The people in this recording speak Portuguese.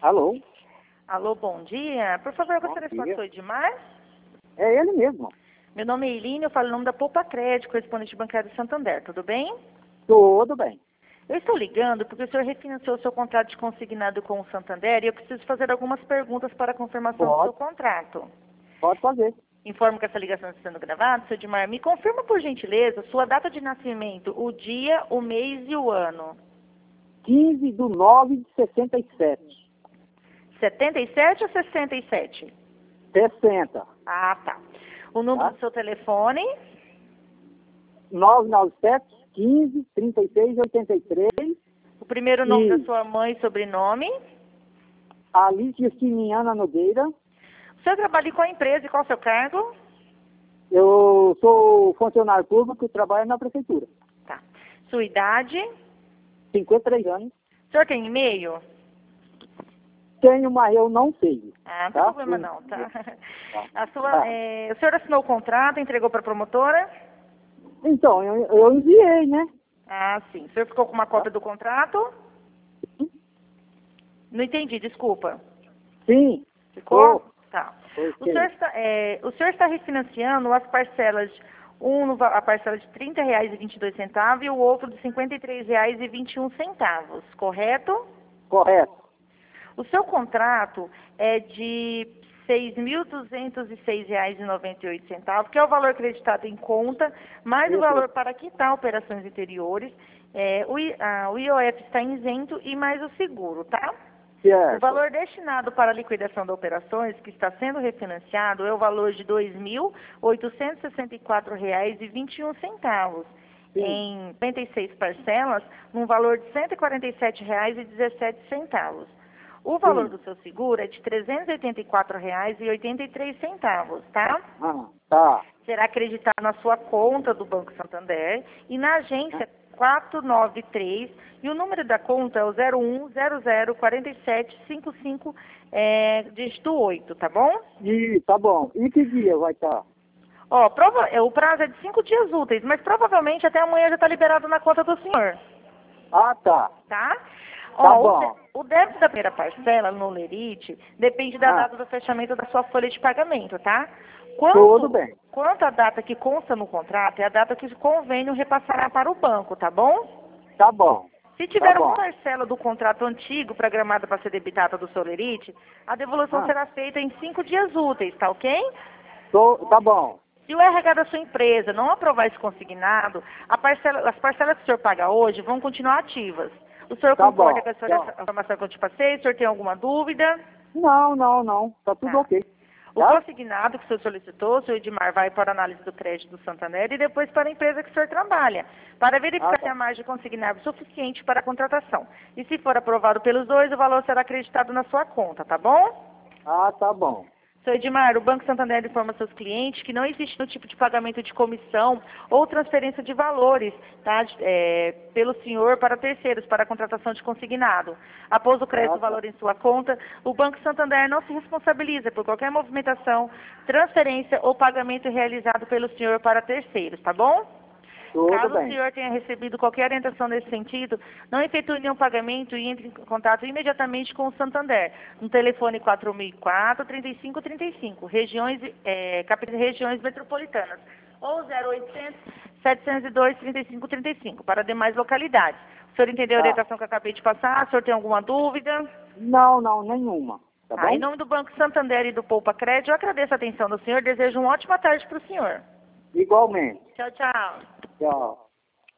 Alô? Alô, bom dia. Por favor, eu gostaria de falar com o senhor Edmar. É ele mesmo. Meu nome é Eline, eu falo em nome da Poupa Crédito, correspondente bancário de Santander. Tudo bem? Tudo bem. Eu estou ligando porque o senhor refinanciou o seu contrato de consignado com o Santander e eu preciso fazer algumas perguntas para a confirmação do seu contrato. Pode fazer. Informo que essa ligação está sendo gravada. Senhor Edmar, me confirma, por gentileza, sua data de nascimento, o dia, o mês e o ano. 15/9/67. 77 ou 67? 60. Ah, tá. O número Tá. do seu telefone? 997 15 36 83. O primeiro nome E da sua mãe e sobrenome? Alice Justiniana Nogueira. O senhor trabalha com a empresa e qual é o seu cargo? Eu sou funcionário público e trabalho na prefeitura. Tá. Sua idade? 53 anos. O senhor tem e-mail? Tenho, mas eu não sei. Ah, não tem Tá? problema não, tá? Tá. O senhor assinou o contrato, entregou para a promotora? Então, eu enviei, né? Ah, sim. O senhor ficou com uma cópia do contrato? Não entendi, desculpa. Sim. Ficou? Tô. Tá. Ok. O senhor está refinanciando as parcelas, a parcela de R$ 30,22 e o outro de R$ 53,21, correto? Correto. O seu contrato é de R$ 6.206,98, que é o valor acreditado em conta, mais o valor para quitar operações interiores. O IOF está isento e mais o seguro, tá? Certo. O valor destinado para a liquidação das operações, que está sendo refinanciado, é o valor de R$ 2.864,21, em 96 parcelas, num valor de R$ 147,17. O valor do seu seguro é de R$ 384,83, tá? Ah, tá. Será acreditado na sua conta do Banco Santander e na agência 493, e o número da conta é o 01004755, dígito 8, tá bom? E tá bom. E que dia vai estar? Ó, o prazo é de 5 dias úteis, mas provavelmente até amanhã já está liberado na conta do senhor, Ah, tá. tá? Tá Ó, bom. o débito da primeira parcela no Lerite depende da data do fechamento da sua folha de pagamento, tá? Tudo bem. Quanto à data que consta no contrato, é a data que o convênio repassará para o banco, tá bom? Tá bom. Se tiver Tá bom. uma parcela do contrato antigo programada para ser debitada do seu Lerite, a devolução será feita em 5 dias úteis, tá ok? Tá bom. Se o RH da sua empresa não aprovar esse consignado, as parcelas que o senhor paga hoje vão continuar ativas. O senhor Tá concorda bom. com essa informação que eu te passei? O senhor tem alguma dúvida? Não. Tá tudo ok. O Tá? consignado que o senhor solicitou, o senhor Edmar, vai para a análise do crédito do Santander e depois para a empresa que o senhor trabalha, para verificar se a margem consignada é suficiente para a contratação. E se for aprovado pelos dois, o valor será acreditado na sua conta, tá bom? Ah, tá bom. Senhor Edmar, o Banco Santander informa seus clientes que não existe nenhum tipo de pagamento de comissão ou transferência de valores, tá? Pelo senhor para terceiros, para a contratação de consignado. Após o crédito do valor em sua conta, o Banco Santander não se responsabiliza por qualquer movimentação, transferência ou pagamento realizado pelo senhor para terceiros, tá bom? Caso o senhor tenha recebido qualquer orientação nesse sentido, não efetue nenhum pagamento e entre em contato imediatamente com o Santander, no telefone 4004-3535, regiões metropolitanas, ou 0800-702-3535, para demais localidades. O senhor entendeu a orientação que eu acabei de passar? O senhor tem alguma dúvida? Não, nenhuma. Tá bom? Em nome do Banco Santander e do Poupa Crédito, eu agradeço a atenção do senhor, desejo uma ótima tarde para o senhor. Igualmente. Tchau, tchau. Tchau.